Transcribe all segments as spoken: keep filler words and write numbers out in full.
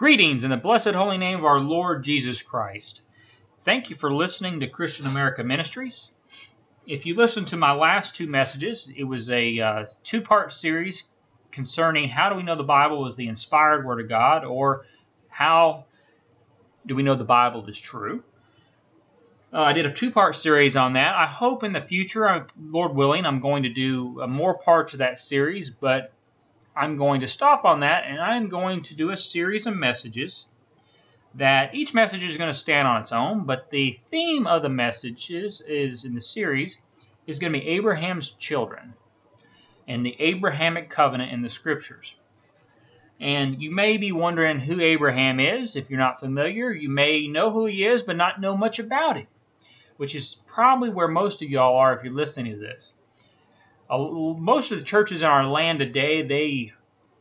Greetings in the blessed holy name of our Lord Jesus Christ. Thank you for listening to Christian America Ministries. If you listened to my last two messages, it was a uh, two-part series concerning how do we know the Bible is the inspired Word of God, or how do we know the Bible is true. Uh, I did a two-part series on that. I hope in the future, Lord willing, I'm going to do uh, more parts of that series, but I'm going to stop on that, and I'm going to do a series of messages that each message is going to stand on its own, but the theme of the messages is in the series is going to be Abraham's children and the Abrahamic covenant in the Scriptures. And you may be wondering who Abraham is. If you're not familiar, you may know who he is, but not know much about him, which is probably where most of y'all are if you're listening to this. Uh, most of the churches in our land today, they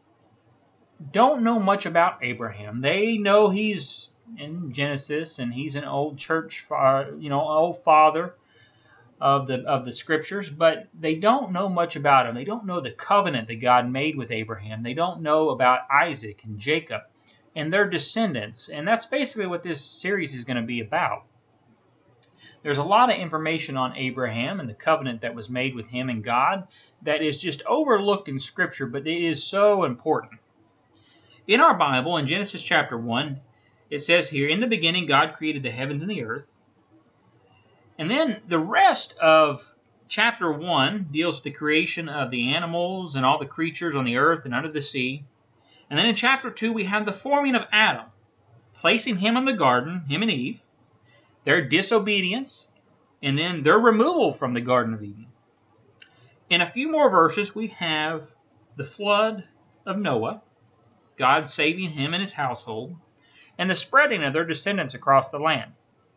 don't know much about Abraham. They know he's in Genesis and he's an old church, you know, old father of the of the Scriptures, but they don't know much about him. They don't know the covenant that God made with Abraham. They don't know about Isaac and Jacob and their descendants, and that's basically what this series is going to be about. There's a lot of information on Abraham and the covenant that was made with him and God that is just overlooked in Scripture, but it is so important. In our Bible, in Genesis chapter one, it says here, in the beginning God created the heavens and the earth. And then the rest of chapter one deals with the creation of the animals and all the creatures on the earth and under the sea. And then in chapter two, we have the forming of Adam, placing him in the garden, him and Eve, their disobedience, and then their removal from the Garden of Eden. In a few more verses, we have the flood of Noah, God saving him and his household, and the spreading of their descendants across the land.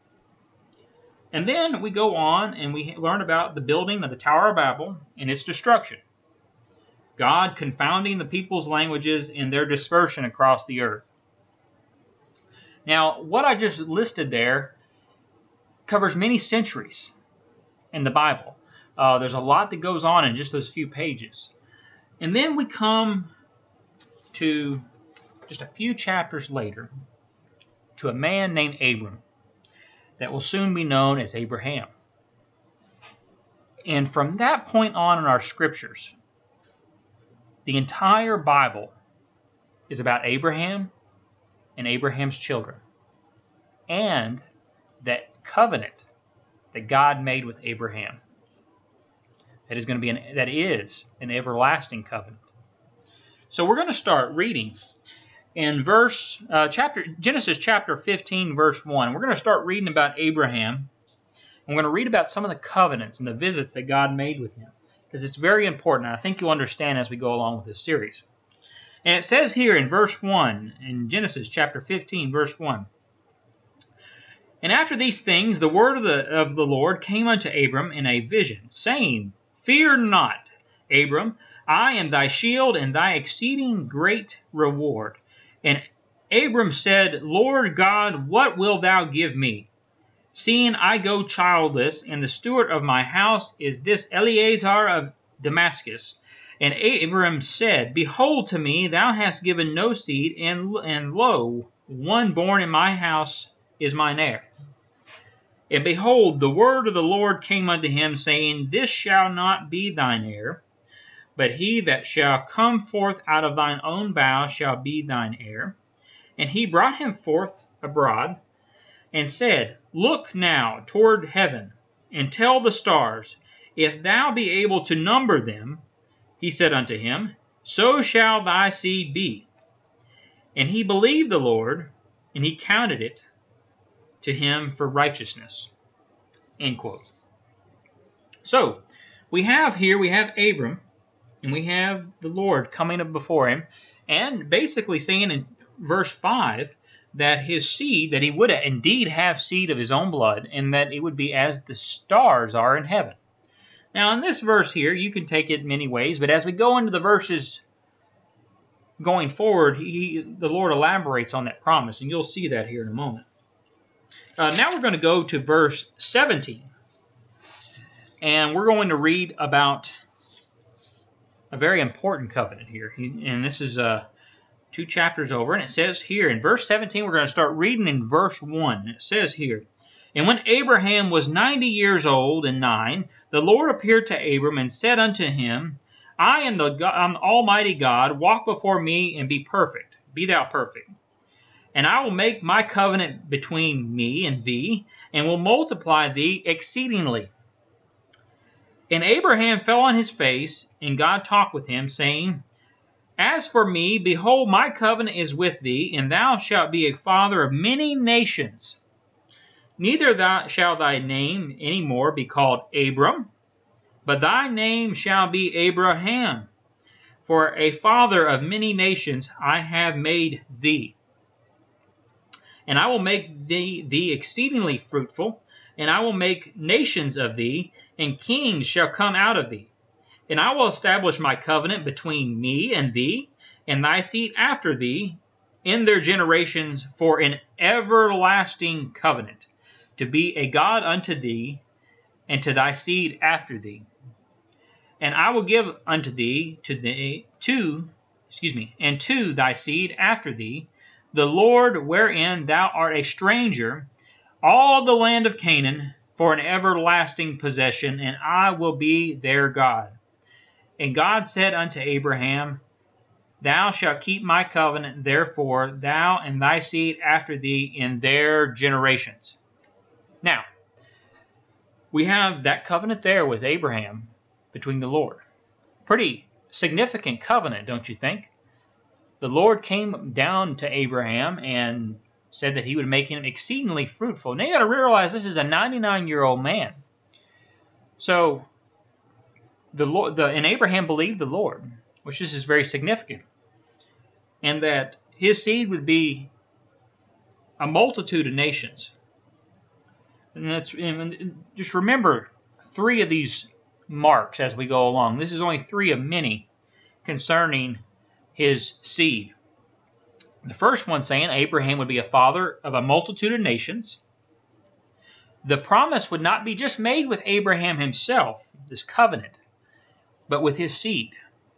And then we go on and we learn about the building of the Tower of Babel and its destruction. God confounding the people's languages and their dispersion across the earth. Now, what I just listed there covers many centuries in the Bible. Uh, there's a lot that goes on in just those few pages. And then we come to just a few chapters later to a man named Abram that will soon be known as Abraham. And from that point on in our Scriptures, the entire Bible is about Abraham and Abraham's children and that covenant that God made with Abraham. That is going to be an, that is an everlasting covenant. So we're going to start reading in verse uh, chapter Genesis chapter fifteen, verse one. We're going to start reading about Abraham. I'm going to read about some of the covenants and the visits that God made with him, because it's very important. I think you'll understand as we go along with this series. And it says here in verse one, in Genesis chapter fifteen, verse one, and after these things, the word of the of the Lord came unto Abram in a vision, saying, Fear not, Abram, I am thy shield and thy exceeding great reward. And Abram said, Lord God, what wilt thou give me? Seeing I go childless, and the steward of my house is this Eleazar of Damascus. And Abram said, Behold to me, thou hast given no seed, and, and lo, one born in my house is mine heir. And behold, the word of the Lord came unto him, saying, This shall not be thine heir, but he that shall come forth out of thine own bowels shall be thine heir. And he brought him forth abroad, and said, Look now toward heaven, and tell the stars, if thou be able to number them. He said unto him, So shall thy seed be. And he believed the Lord, and he counted it to him for righteousness. End quote. So, we have here, we have Abram, and we have the Lord coming up before him, and basically saying in verse five that his seed, that he would indeed have seed of his own blood, and that it would be as the stars are in heaven. Now, in this verse here, you can take it many ways, but as we go into the verses going forward, he, the Lord elaborates on that promise, and you'll see that here in a moment. Uh, now we're going to go to verse seventeen, and we're going to read about a very important covenant here, and this is uh, two chapters over, and it says here in verse seventeen, we're going to start reading in verse one. It says here, "And when Abraham was ninety years old and nine, the Lord appeared to Abram and said unto him, I am the God, I'm Almighty God, walk before me and be perfect, be thou perfect. And I will make my covenant between me and thee, and will multiply thee exceedingly. And Abraham fell on his face, and God talked with him, saying, As for me, behold, my covenant is with thee, and thou shalt be a father of many nations. Neither thou shall thy name any more be called Abram, but thy name shall be Abraham. For a father of many nations I have made thee. And I will make thee, thee exceedingly fruitful, and I will make nations of thee, and kings shall come out of thee. And I will establish my covenant between me and thee, and thy seed after thee, in their generations, for an everlasting covenant, to be a God unto thee, and to thy seed after thee. And I will give unto thee, to thee, to, excuse me, and to thy seed after thee, the Lord wherein thou art a stranger, all the land of Canaan, for an everlasting possession, and I will be their God. And God said unto Abraham, Thou shalt keep my covenant, therefore, thou and thy seed after thee in their generations. Now, we have that covenant there with Abraham between the Lord. Pretty significant covenant, don't you think? The Lord came down to Abraham and said that he would make him exceedingly fruitful. Now you got to realize this is a ninety-nine-year-old man. So, the Lord, the, and Abraham believed the Lord, which this is very significant, and that his seed would be a multitude of nations. And that's and just remember three of these marks as we go along. This is only three of many concerning his seed. The first one saying Abraham would be a father of a multitude of nations. The promise would not be just made with Abraham himself, this covenant, but with his seed.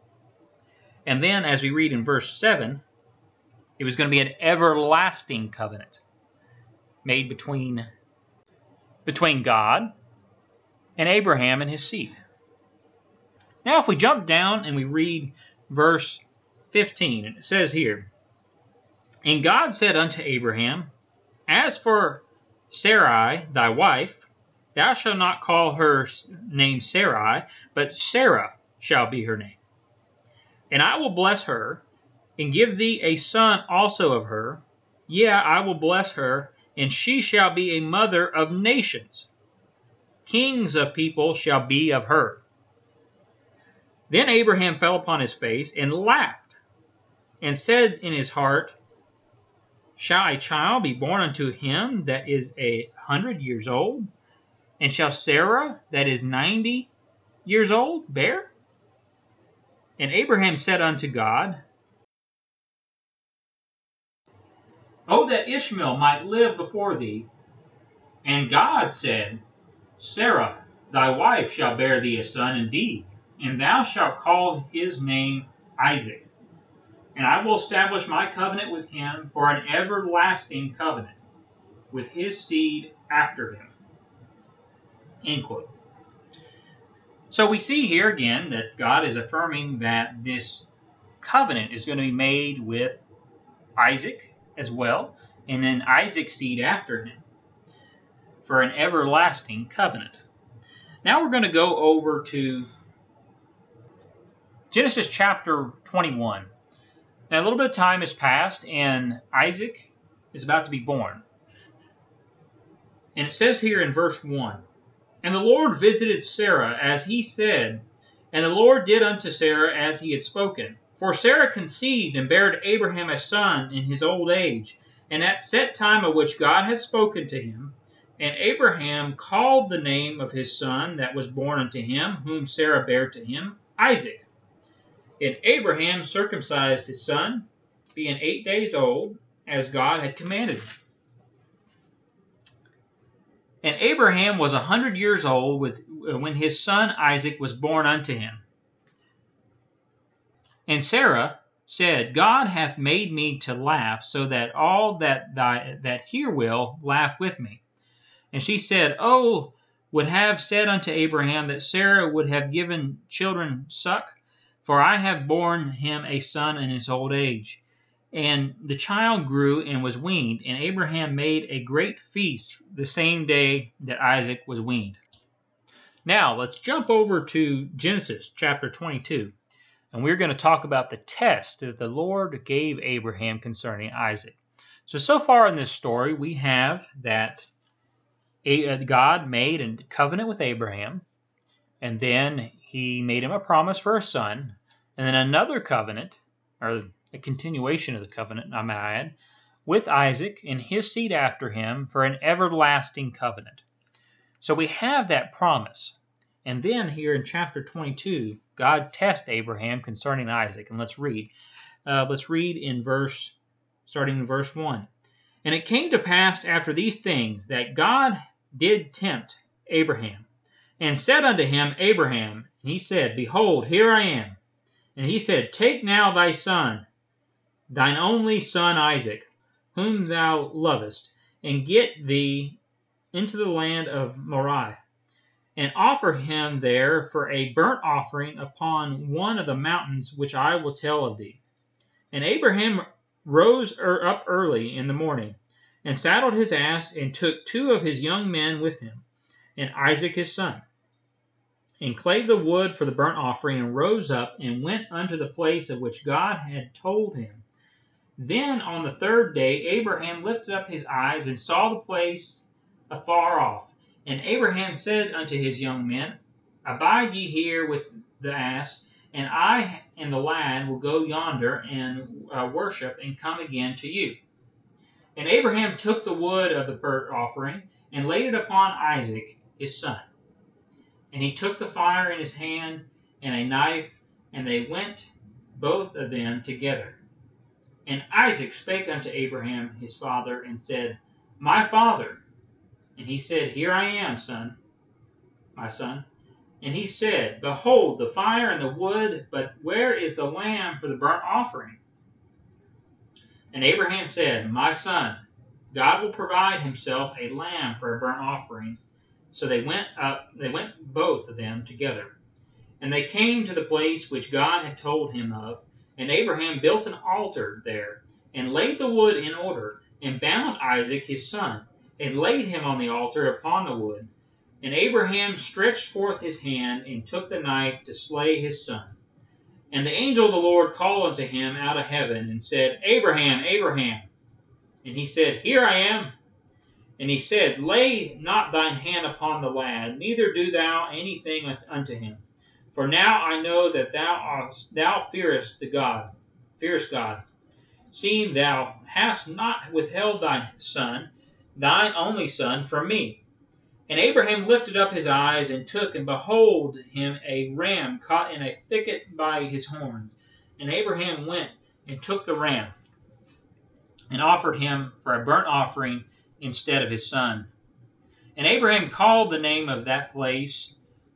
And then, as we read in verse seven, it was going to be an everlasting covenant made between, between God and Abraham and his seed. Now, if we jump down and we read verse fifteen, and it says here, And God said unto Abraham, As for Sarai, thy wife, thou shalt not call her name Sarai, but Sarah shall be her name. And I will bless her, and give thee a son also of her. Yea, I will bless her, and she shall be a mother of nations. Kings of people shall be of her. Then Abraham fell upon his face and laughed, and said in his heart, Shall a child be born unto him that is a hundred years old? And shall Sarah that is ninety years old bear? And Abraham said unto God, O that Ishmael might live before thee. And God said, Sarah, thy wife, shall bear thee a son indeed, and thou shalt call his name Isaac. And I will establish my covenant with him for an everlasting covenant, with his seed after him. End quote. So we see here again that God is affirming that this covenant is going to be made with Isaac as well, and then Isaac's seed after him, for an everlasting covenant. Now we're going to go over to Genesis chapter twenty-one. Now a little bit of time has passed, and Isaac is about to be born. And it says here in verse one, And the Lord visited Sarah as he said, and the Lord did unto Sarah as he had spoken. For Sarah conceived and bare to Abraham a son in his old age, and at set time of which God had spoken to him. And Abraham called the name of his son that was born unto him, whom Sarah bare to him, Isaac. And Abraham circumcised his son, being eight days old, as God had commanded him. And Abraham was a hundred years old with, when his son Isaac was born unto him. And Sarah said, God hath made me to laugh, so that all that thy, that hear will laugh with me. And she said, Oh, would have said unto Abraham that Sarah would have given children suck, for I have borne him a son in his old age. And the child grew and was weaned, and Abraham made a great feast the same day that Isaac was weaned. Now, let's jump over to Genesis chapter twenty-two, and we're going to talk about the test that the Lord gave Abraham concerning Isaac. So, so far in this story, we have that God made a covenant with Abraham, and then he made him a promise for a son, and then another covenant, or a continuation of the covenant, I might add, with Isaac and his seed after him for an everlasting covenant. So we have that promise. And then here in chapter twenty-two, God tests Abraham concerning Isaac. And let's read. Uh, let's read in verse, starting in verse one. And it came to pass after these things that God did tempt Abraham, and said unto him, Abraham, and he said, Behold, here I am. And he said, Take now thy son, thine only son Isaac, whom thou lovest, and get thee into the land of Moriah, and offer him there for a burnt offering upon one of the mountains which I will tell of thee. And Abraham rose up early in the morning, and saddled his ass, and took two of his young men with him, and Isaac his son, and clave the wood for the burnt offering, and rose up, and went unto the place of which God had told him. Then on the third day Abraham lifted up his eyes, and saw the place afar off. And Abraham said unto his young men, Abide ye here with the ass, and I and the lad will go yonder and uh, worship, and come again to you. And Abraham took the wood of the burnt offering, and laid it upon Isaac his son. And he took the fire in his hand, and a knife, and they went both of them together. And Isaac spake unto Abraham his father, and said, My father. And he said, Here I am, son, my son. And he said, Behold, the fire and the wood, but where is the lamb for the burnt offering? And Abraham said, My son, God will provide himself a lamb for a burnt offering. So they went up, they went both of them together. And they came to the place which God had told him of. And Abraham built an altar there, and laid the wood in order, and bound Isaac his son, and laid him on the altar upon the wood. And Abraham stretched forth his hand, and took the knife to slay his son. And the angel of the Lord called unto him out of heaven, and said, Abraham, Abraham. And he said, Here I am. And he said, Lay not thine hand upon the lad, neither do thou anything unto him. For now I know that thou art, thou fearest the God, fearest God, seeing thou hast not withheld thy son, thine only son, from me. And Abraham lifted up his eyes, and took, and behold him a ram caught in a thicket by his horns. And Abraham went and took the ram, and offered him for a burnt offering instead of his son. And Abraham called the name of that place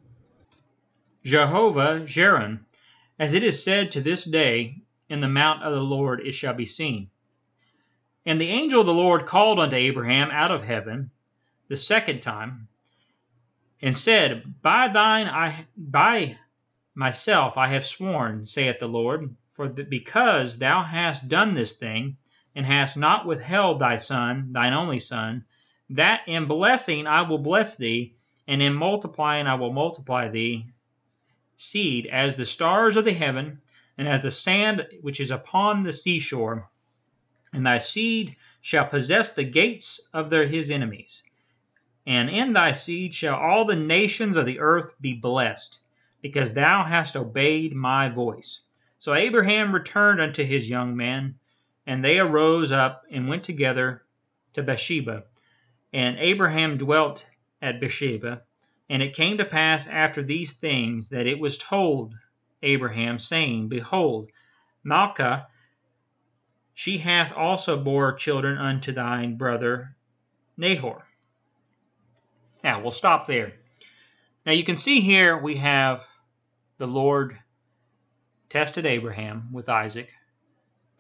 Jehovah Jireh, as it is said to this day, In the mount of the Lord it shall be seen. And the angel of the Lord called unto Abraham out of heaven the second time, and said, By thine I by myself I have sworn, saith the Lord, for the, because thou hast done this thing, and hast not withheld thy son, thine only son, that in blessing I will bless thee, and in multiplying I will multiply thee, seed as the stars of the heaven, and as the sand which is upon the seashore. And thy seed shall possess the gates of their, his enemies. And in thy seed shall all the nations of the earth be blessed, because thou hast obeyed my voice. So Abraham returned unto his young men, and they arose up and went together to Beersheba. And Abraham dwelt at Beersheba. And it came to pass after these things that it was told Abraham, saying, Behold, Milcah, she hath also bore children unto thine brother Nahor. Now, we'll stop there. Now, you can see here we have the Lord tested Abraham with Isaac.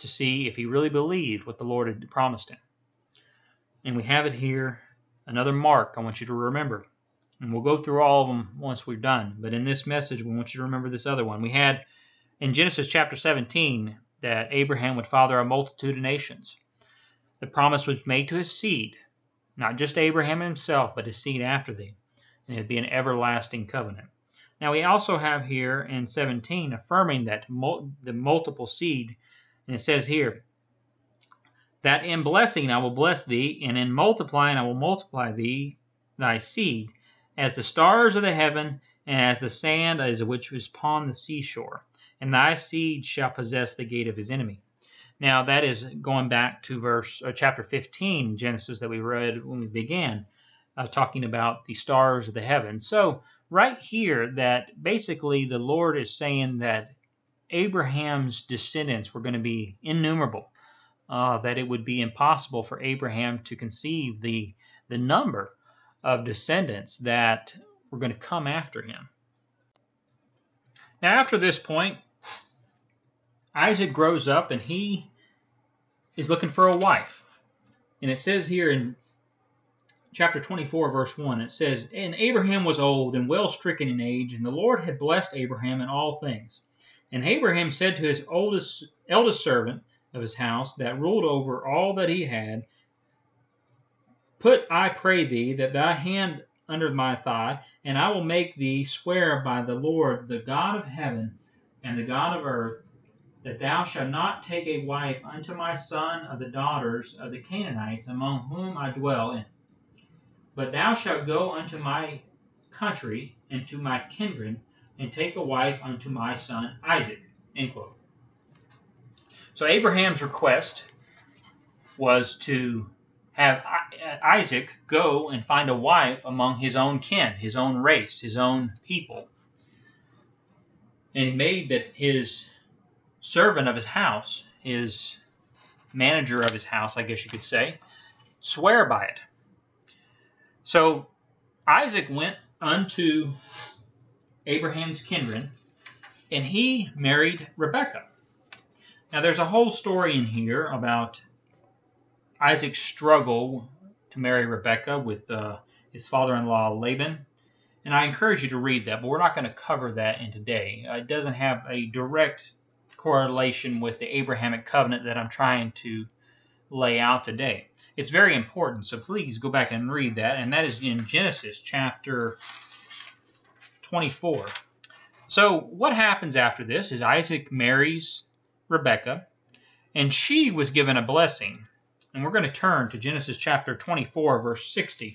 to see if he really believed what the Lord had promised him. And we have it here, another mark I want you to remember. And we'll go through all of them once we're done. But in this message, we want you to remember this other one. We had in Genesis chapter seventeen that Abraham would father a multitude of nations. The promise was made to his seed, not just Abraham himself, but his seed after thee. And it would be an everlasting covenant. Now we also have here in seventeen affirming that mul- the multiple seed, and it says here, that in blessing I will bless thee, and in multiplying I will multiply thee, thy seed, as the stars of the heaven, and as the sand as which is upon the seashore. And thy seed shall possess the gate of his enemy. Now that is going back to verse or chapter fifteen, Genesis, that we read when we began, uh, talking about the stars of the heaven. So right here, that basically the Lord is saying that Abraham's descendants were going to be innumerable. Uh, that it would be impossible for Abraham to conceive the, the number of descendants that were going to come after him. Now, after this point, Isaac grows up and he is looking for a wife. And it says here in chapter twenty-four, verse one, it says, and Abraham was old and well stricken in age, and the Lord had blessed Abraham in all things. And Abraham said to his oldest eldest servant of his house that ruled over all that he had, put, I pray thee, that thy hand under my thigh, and I will make thee swear by the Lord, the God of heaven and the God of earth, that thou shalt not take a wife unto my son of the daughters of the Canaanites among whom I dwell in. But thou shalt go unto my country and to my kindred, and take a wife unto my son Isaac. End quote. So Abraham's request was to have Isaac go and find a wife among his own kin, his own race, his own people. And he made that his servant of his house, his manager of his house, I guess you could say, swear by it. So Isaac went unto Abraham's kindred, and he married Rebekah. Now, there's a whole story in here about Isaac's struggle to marry Rebekah with uh, his father-in-law Laban, and I encourage you to read that, but we're not going to cover that in today. Uh, it doesn't have a direct correlation with the Abrahamic covenant that I'm trying to lay out today. It's very important, so please go back and read that, and that is in Genesis chapter twenty-four. So what happens after this is Isaac marries Rebekah, and she was given a blessing. And we're going to turn to Genesis chapter twenty-four, verse sixty.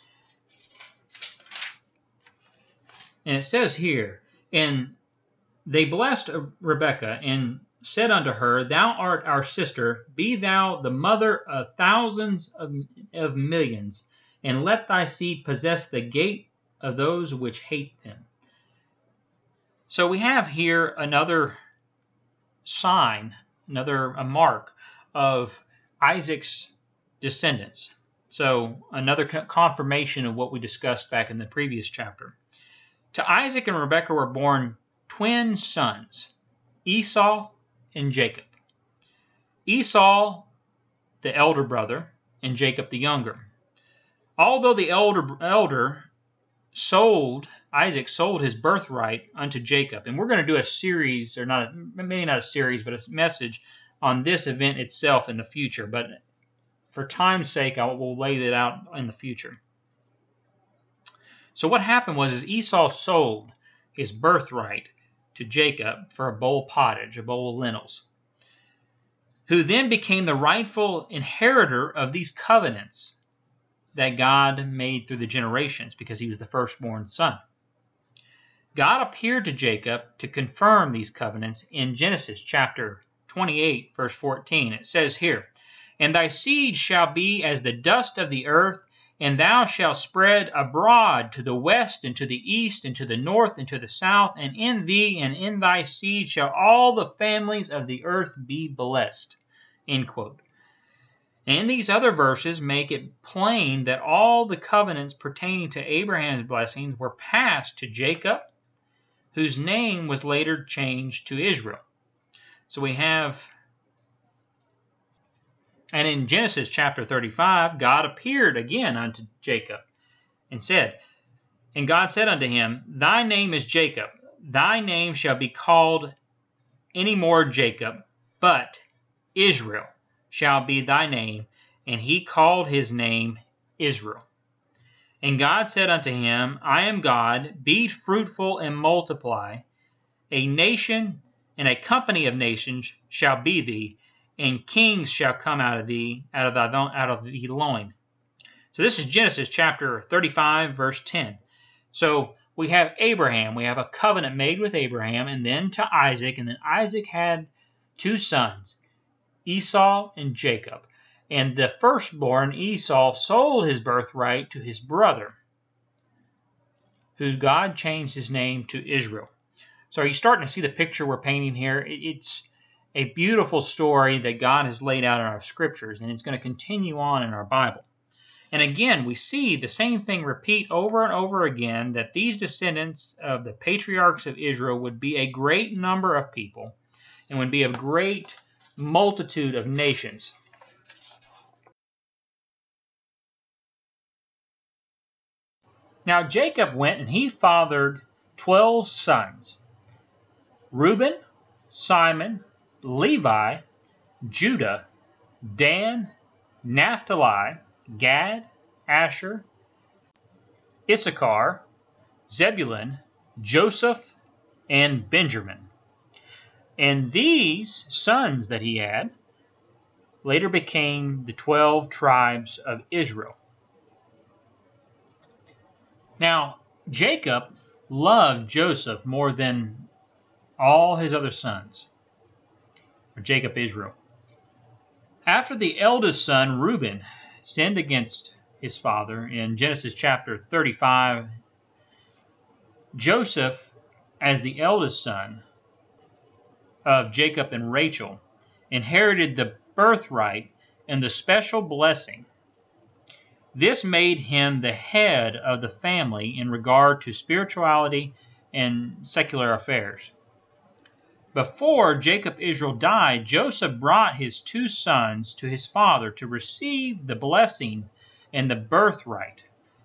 And it says here, and they blessed Rebekah and said unto her, thou art our sister, be thou the mother of thousands of, of millions, and let thy seed possess the gate of those which hate them. So we have here another sign, another a mark of Isaac's descendants. So another confirmation of what we discussed back in the previous chapter. To Isaac and Rebekah were born twin sons, Esau and Jacob. Esau, the elder brother, and Jacob the younger. Although the elder elder sold, Isaac sold his birthright unto Jacob. And we're going to do a series, or not, a, maybe not a series, but a message on this event itself in the future. But for time's sake, I will lay that out in the future. So what happened was is Esau sold his birthright to Jacob for a bowl of pottage, a bowl of lentils, who then became the rightful inheritor of these covenants that God made through the generations because he was the firstborn son. God appeared to Jacob to confirm these covenants in Genesis chapter twenty-eight, verse fourteen. It says here, and thy seed shall be as the dust of the earth, and thou shalt spread abroad to the west and to the east and to the north and to the south, and in thee and in thy seed shall all the families of the earth be blessed. End quote. And these other verses make it plain that all the covenants pertaining to Abraham's blessings were passed to Jacob, whose name was later changed to Israel. So we have And in Genesis chapter thirty-five, God appeared again unto Jacob and said, And God said unto him, Thy name is Jacob. Thy name shall be called any more Jacob, but Israel shall be thy name. And he called his name Israel. And God said unto him, I am God, be fruitful and multiply. A nation and a company of nations shall be thee, and kings shall come out of thee, out of thy out of thy loin. So this is Genesis chapter thirty-five, verse ten. So we have Abraham, we have a covenant made with Abraham, and then to Isaac, and then Isaac had two sons, Esau and Jacob. And the firstborn, Esau, sold his birthright to his brother, who God changed his name to Israel. So are you starting to see the picture we're painting here? It's a beautiful story that God has laid out in our scriptures, and it's going to continue on in our Bible. And again, we see the same thing repeat over and over again, that these descendants of the patriarchs of Israel would be a great number of people and would be a great multitude of nations. Now Jacob went and he fathered twelve sons: Reuben, Simon, Levi, Judah, Dan, Naphtali, Gad, Asher, Issachar, Zebulun, Joseph, and Benjamin. And these sons that he had later became the twelve tribes of Israel. Now, Jacob loved Joseph more than all his other sons, or Jacob Israel. After the eldest son, Reuben, sinned against his father in Genesis chapter thirty-five, Joseph, as the eldest son of Jacob and Rachel, inherited the birthright and the special blessing. This made him the head of the family in regard to spirituality and secular affairs. Before Jacob Israel died, Joseph brought his two sons to his father to receive the blessing and the birthright.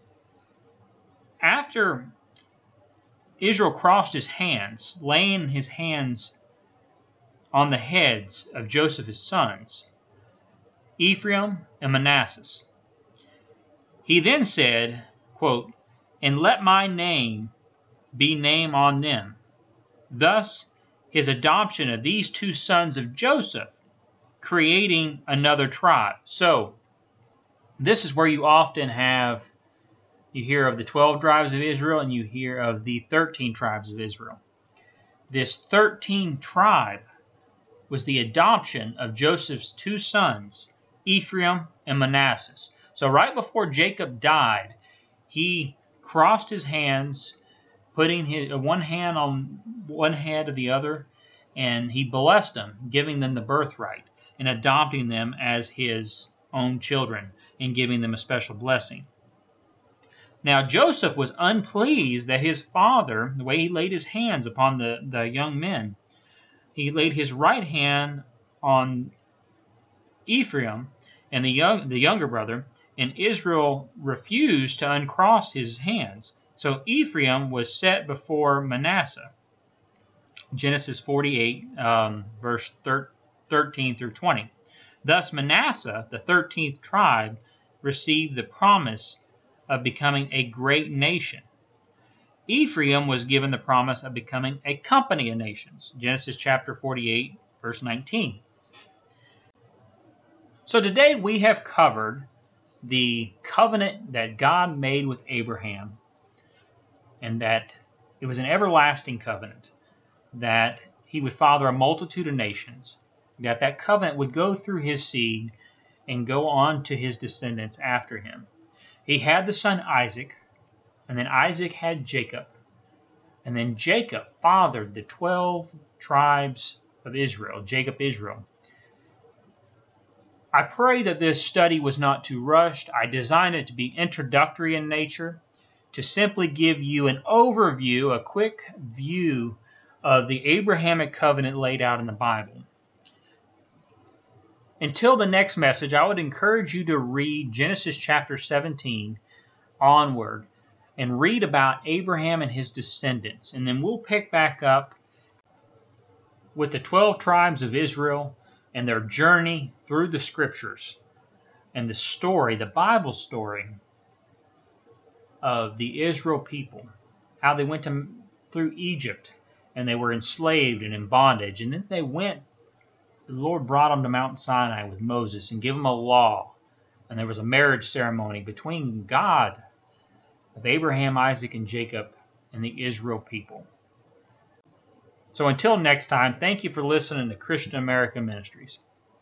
After Israel crossed his hands, laying his hands on the heads of Joseph's sons, Ephraim and Manasseh, he then said, quote, And let my name be name on them. Thus, his adoption of these two sons of Joseph, creating another tribe. So, this is where you often have, you hear of the twelve tribes of Israel and you hear of the thirteen tribes of Israel. This thirteenth tribe was the adoption of Joseph's two sons, Ephraim and Manasseh. So right before Jacob died, he crossed his hands, putting his one hand on one head of the other, and he blessed them, giving them the birthright and adopting them as his own children and giving them a special blessing. Now Joseph was unpleased that his father, the way he laid his hands upon the, the young men, he laid his right hand on Ephraim and the young the younger brother, and Israel refused to uncross his hands. So Ephraim was set before Manasseh. Genesis forty-eight, um, verse thirteen through twenty. Thus Manasseh, the thirteenth tribe, received the promise of becoming a great nation. Ephraim was given the promise of becoming a company of nations. Genesis chapter forty-eight, verse nineteen. So today we have covered the covenant that God made with Abraham, and that it was an everlasting covenant, that he would father a multitude of nations, that that covenant would go through his seed and go on to his descendants after him. He had the son Isaac, and then Isaac had Jacob, and then Jacob fathered the twelve tribes of Israel, Jacob Israel. I pray that this study was not too rushed. I designed it to be introductory in nature, to simply give you an overview, a quick view of the Abrahamic covenant laid out in the Bible. Until the next message, I would encourage you to read Genesis chapter seventeen onward and read about Abraham and his descendants. And then we'll pick back up with the twelve tribes of Israel and their journey through the scriptures and the story, the Bible story of the Israel people, how they went to, through Egypt and they were enslaved and in bondage. And then they went, the Lord brought them to Mount Sinai with Moses and gave them a law. And there was a marriage ceremony between God of Abraham, Isaac, and Jacob and the Israel people. So until next time, thank you for listening to Christian American Ministries.